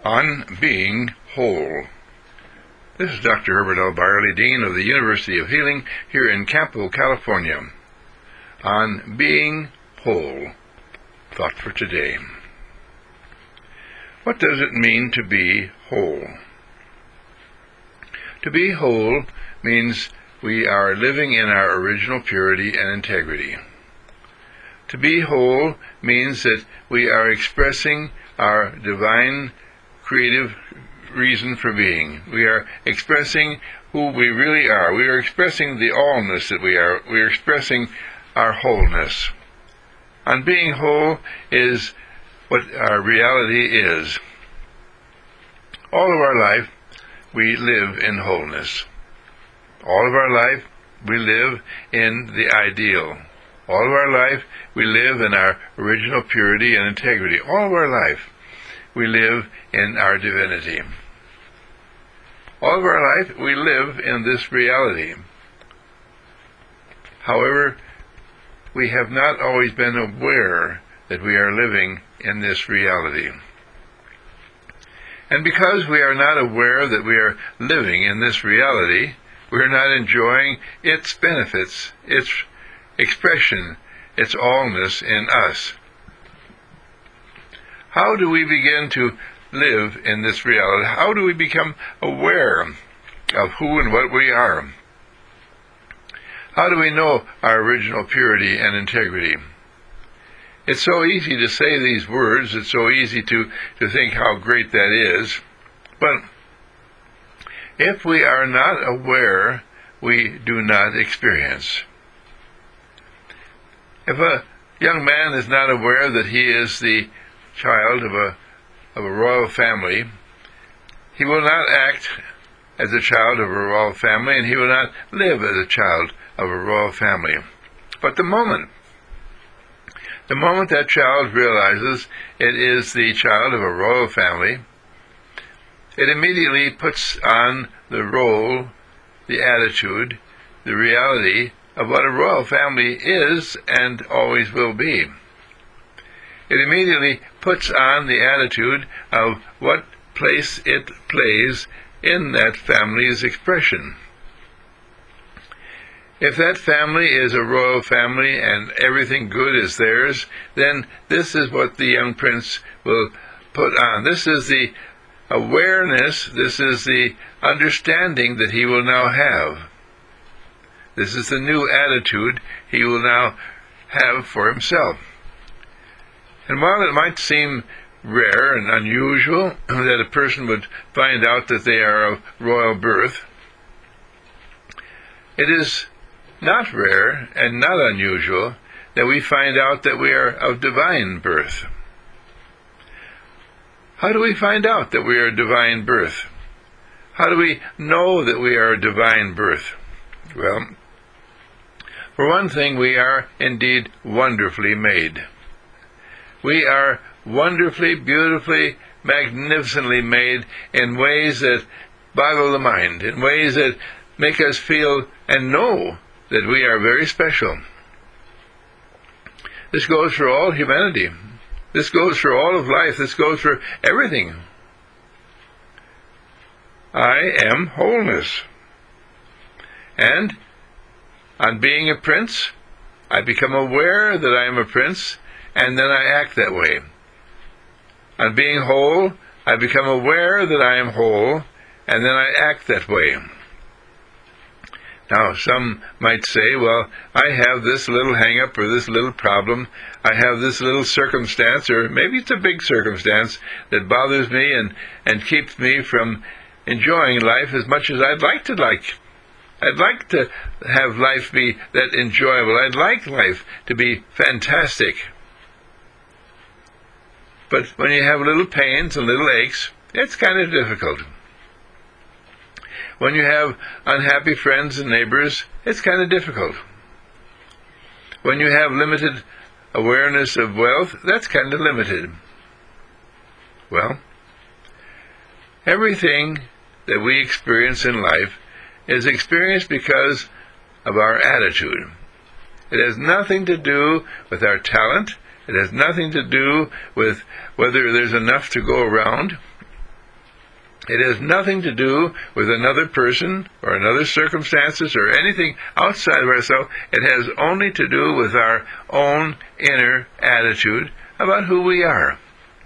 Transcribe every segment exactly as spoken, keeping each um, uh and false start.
On Being Whole. This is Doctor Herbert L. Byerly, Dean of the University of Healing here in Campo, California. On Being Whole. Thought for today. What does it mean to be whole? To be whole means we are living in our original purity and integrity. To be whole means that we are expressing our divine creative reason for being. We are expressing who we really are. We are expressing the allness that we are. We are expressing our wholeness. And being whole is what our reality is. All of our life, we live in wholeness. All of our life, we live in the ideal. All of our life, we live in our original purity and integrity. All of our life, we live in our divinity. All of our life, we live in this reality. However, we have not always been aware that we are living in this reality. And because we are not aware that we are living in this reality, we are not enjoying its benefits, its expression, its allness in us. How do we begin to live in this reality? How do we become aware of who and what we are? How do we know our original purity and integrity? It's so easy to say these words, it's so easy to, to think how great that is, but if we are not aware, we do not experience. If a young man is not aware that he is the child of a of a royal family, he will not act as a child of a royal family, and he will not live as a child of a royal family. But the moment, the moment that child realizes it is the child of a royal family, it immediately puts on the role, the attitude, the reality of what a royal family is and always will be. It immediately puts on the attitude of what place it plays in that family's expression. If that family is a royal family and everything good is theirs, then this is what the young prince will put on. This is the awareness, this is the understanding that he will now have. This is the new attitude he will now have for himself. And while it might seem rare and unusual that a person would find out that they are of royal birth, it is not rare and not unusual that we find out that we are of divine birth. How do we find out that we are divine birth? How do we know that we are divine birth? Well, for one thing, we are indeed wonderfully made. We are wonderfully, beautifully, magnificently made in ways that boggle the mind, in ways that make us feel and know that we are very special. This goes for all humanity. This goes for all of life. This goes for everything. I am wholeness. And on being a prince, I become aware that I am a prince, and then I act that way. On being whole, I become aware that I am whole, and then I act that way. Now, some might say, well, I have this little hang-up or this little problem. I have this little circumstance, or maybe it's a big circumstance, that bothers me and, and keeps me from enjoying life as much as I'd like to like. I'd like to have life be that enjoyable. I'd like life to be fantastic. But when you have little pains and little aches, it's kind of difficult. When you have unhappy friends and neighbors, it's kind of difficult. When you have limited awareness of wealth, that's kind of limited. Well, everything that we experience in life is experienced because of our attitude. It has nothing to do with our talent. It has nothing to do with whether there's enough to go around. It has nothing to do with another person or another circumstances or anything outside of ourselves. It has only to do with our own inner attitude about who we are.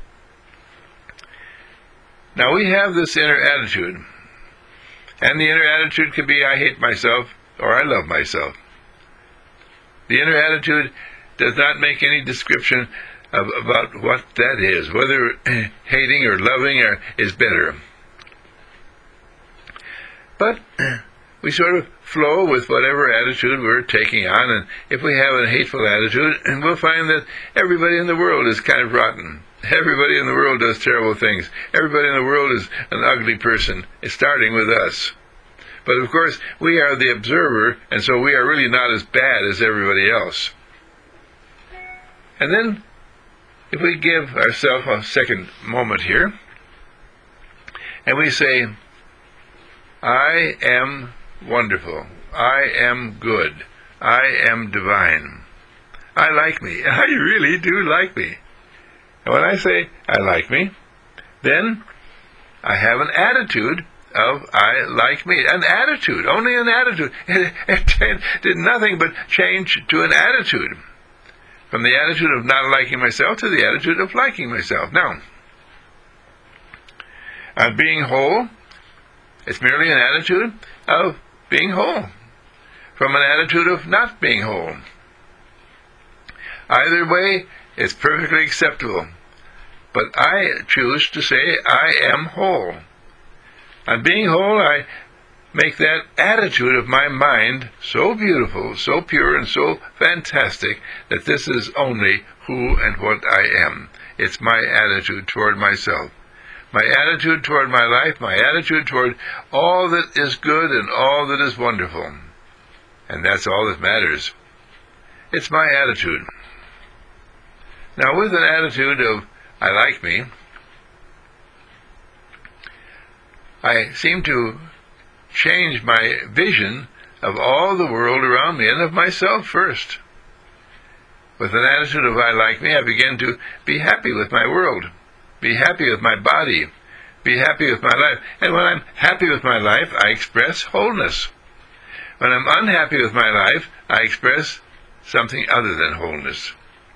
Now, we have this inner attitude, and the inner attitude can be I hate myself or I love myself. The inner attitude does not make any description of, about what that is, whether hating or loving or, is better. But we sort of flow with whatever attitude we're taking on, and if we have a hateful attitude, we'll find that everybody in the world is kind of rotten. Everybody in the world does terrible things. Everybody in the world is an ugly person, starting with us. But of course, we are the observer, and so we are really not as bad as everybody else. And then, if we give ourselves a second moment here, and we say, I am wonderful. I am good. I am divine. I like me. I really do like me. And when I say I like me, then I have an attitude of I like me. An attitude. Only an attitude. It, it did nothing but change to an attitude. From the attitude of not liking myself to the attitude of liking myself. Now, on being whole, it's merely an attitude of being whole, from an attitude of not being whole. Either way, it's perfectly acceptable. But I choose to say I am whole. On being whole, I make that attitude of my mind so beautiful, so pure, and so fantastic that this is only who and what I am. It's my attitude toward myself. My attitude toward my life, my attitude toward all that is good and all that is wonderful. And that's all that matters. It's my attitude. Now, with an attitude of, I like me, I seem to change my vision of all the world around me and of myself first. With an attitude of, I like me, I begin to be happy with my world. Be happy with my body. Be happy with my life. And when I'm happy with my life, I express wholeness. When I'm unhappy with my life, I express something other than wholeness.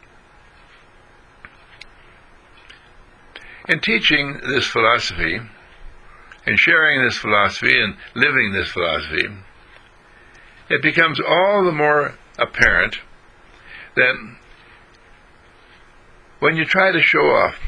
In teaching this philosophy, in sharing this philosophy and living this philosophy, it becomes all the more apparent that when you try to show off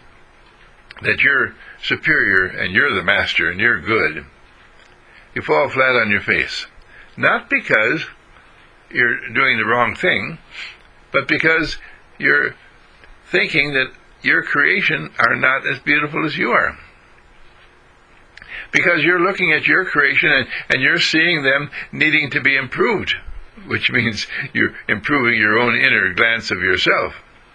that you're superior and you're the master and you're good, you fall flat on your face. Not because you're doing the wrong thing, but because you're thinking that your creation are not as beautiful as you are. Because you're looking at your creation and, and you're seeing them needing to be improved, which means you're improving your own inner glance of yourself.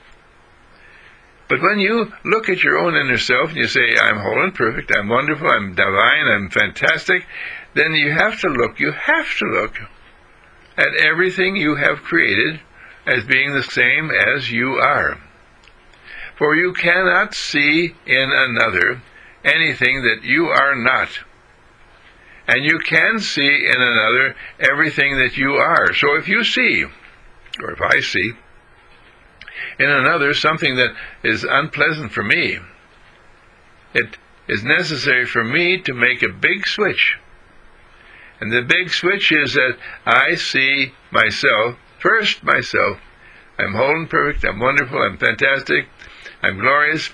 But when you look at your own inner self and you say, I'm whole and perfect, I'm wonderful, I'm divine, I'm fantastic, then you have to look, you have to look at everything you have created as being the same as you are. For you cannot see in another anything that you are not. And you can see in another everything that you are. So if you see, or if I see, in another something that is unpleasant for me, it is necessary for me to make a big switch. And the big switch is that I see myself, first myself. I'm whole and perfect, I'm wonderful, I'm fantastic, I'm glorious.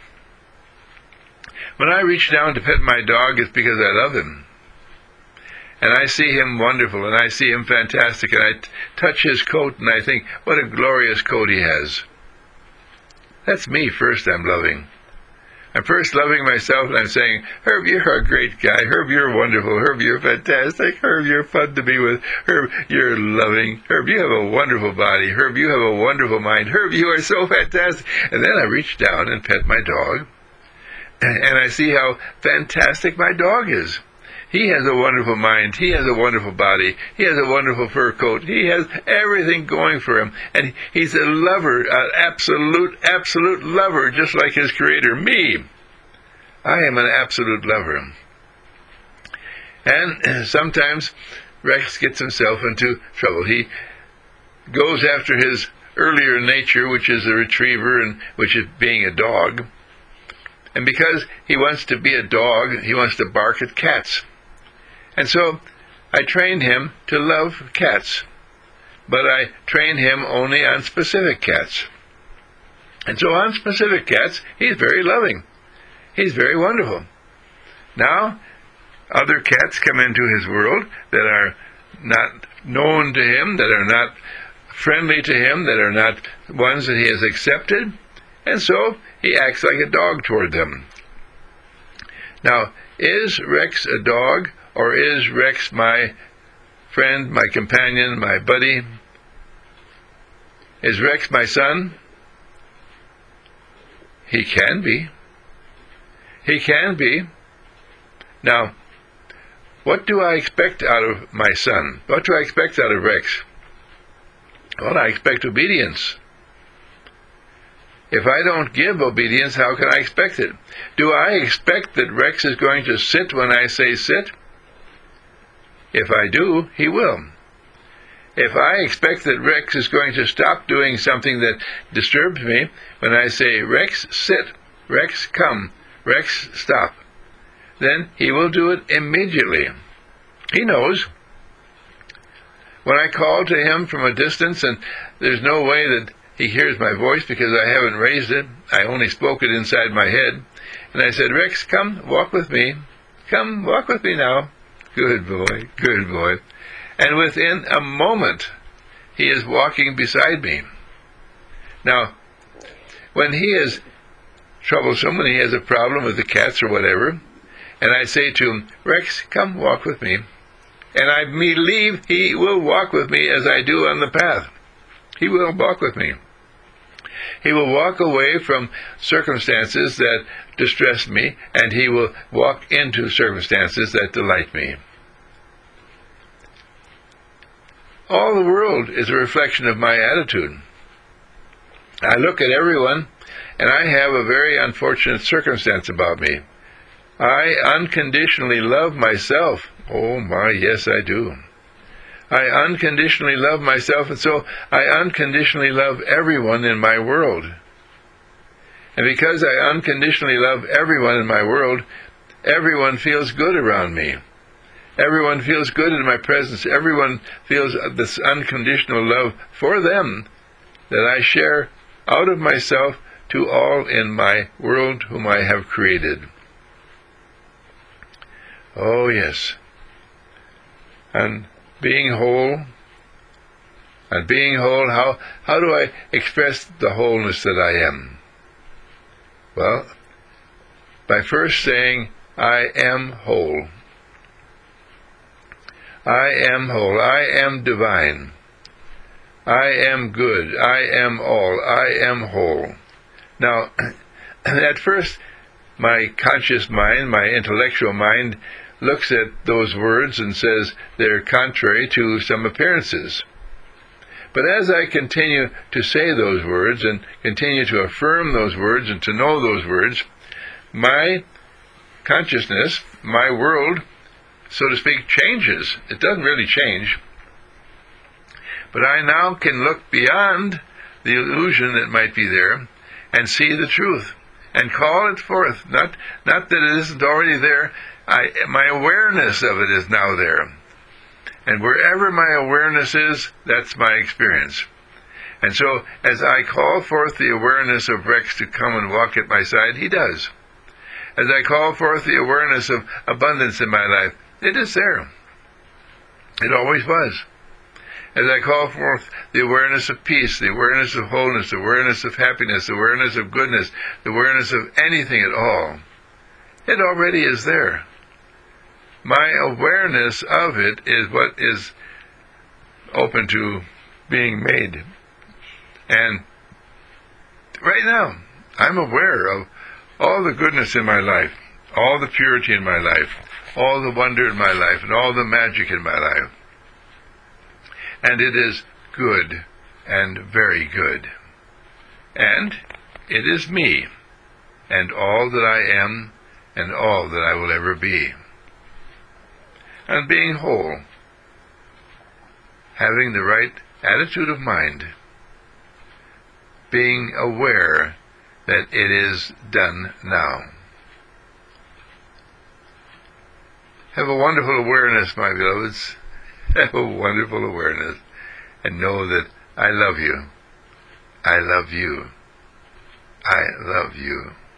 When I reach down to pet my dog, it's because I love him. And I see him wonderful, and I see him fantastic, and I t- touch his coat, and I think, what a glorious coat he has. That's me first I'm loving. I'm first loving myself, and I'm saying, Herb, you're a great guy. Herb, you're wonderful. Herb, you're fantastic. Herb, you're fun to be with. Herb, you're loving. Herb, you have a wonderful body. Herb, you have a wonderful mind. Herb, you are so fantastic. And then I reach down and pet my dog, and I see how fantastic my dog is. He has a wonderful mind. He has a wonderful body. He has a wonderful fur coat. He has everything going for him. And he's a lover, an absolute, absolute lover, just like his creator, me. I am an absolute lover. And sometimes Rex gets himself into trouble. He goes after his earlier nature, which is a retriever, and which is being a dog. And because he wants to be a dog, he wants to bark at cats. And so I trained him to love cats, but I train him only on specific cats. And so on specific cats, he's very loving. He's very wonderful. Now, other cats come into his world that are not known to him, that are not friendly to him, that are not ones that he has accepted, and so he acts like a dog toward them. Now, is Rex a dog, or is Rex my friend, my companion, my buddy? Is Rex my son? He can be. He can be. Now, what do I expect out of my son? What do I expect out of Rex? Well, I expect obedience. If I don't give obedience, how can I expect it? Do I expect that Rex is going to sit when I say sit? If I do, he will. If I expect that Rex is going to stop doing something that disturbs me, when I say, Rex, sit, Rex, come, Rex, stop, then he will do it immediately. He knows. When I call to him from a distance, and there's no way that he hears my voice because I haven't raised it, I only spoke it inside my head, and I said, Rex, come, walk with me. Come, walk with me now. Good boy, good boy. And within a moment, he is walking beside me. Now, when he is troublesome, when he has a problem with the cats or whatever, and I say to him, Rex, come walk with me, and I believe he will walk with me as I do on the path. He will walk with me. He will walk away from circumstances that distress me, and he will walk into circumstances that delight me. All the world is a reflection of my attitude. I look at everyone, and I have a very unfortunate circumstance about me. I unconditionally love myself. Oh my, yes I do. I unconditionally love myself, and so I unconditionally love everyone in my world. And because I unconditionally love everyone in my world, everyone feels good around me. Everyone feels good in my presence. Everyone feels this unconditional love for them that I share out of myself to all in my world whom I have created. Oh, yes. And being whole, and being whole, how, how do I express the wholeness that I am? Well, by first saying, I am whole. I am whole. I am divine. I am good. I am all. I am whole. Now, at first, my conscious mind, my intellectual mind, looks at those words and says they're contrary to some appearances. But as I continue to say those words and continue to affirm those words and to know those words, my consciousness, my world, so to speak, changes. It doesn't really change. But I now can look beyond the illusion that might be there and see the truth and call it forth. Not, not that it isn't already there. I, my awareness of it is now there. And wherever my awareness is, that's my experience. And so, as I call forth the awareness of Rex to come and walk at my side, he does. As I call forth the awareness of abundance in my life, it is there. It always was. As I call forth the awareness of peace, the awareness of wholeness, the awareness of happiness, the awareness of goodness, the awareness of anything at all, it already is there. My awareness of it is what is open to being made. And right now, I'm aware of all the goodness in my life, all the purity in my life, all the wonder in my life, and all the magic in my life. And it is good, and very good. And it is me, and all that I am, and all that I will ever be. on being whole, having the right attitude of mind, being aware that it is done now. Have a wonderful awareness, my beloveds. Have a wonderful awareness. And know that I love you. I love you. I love you.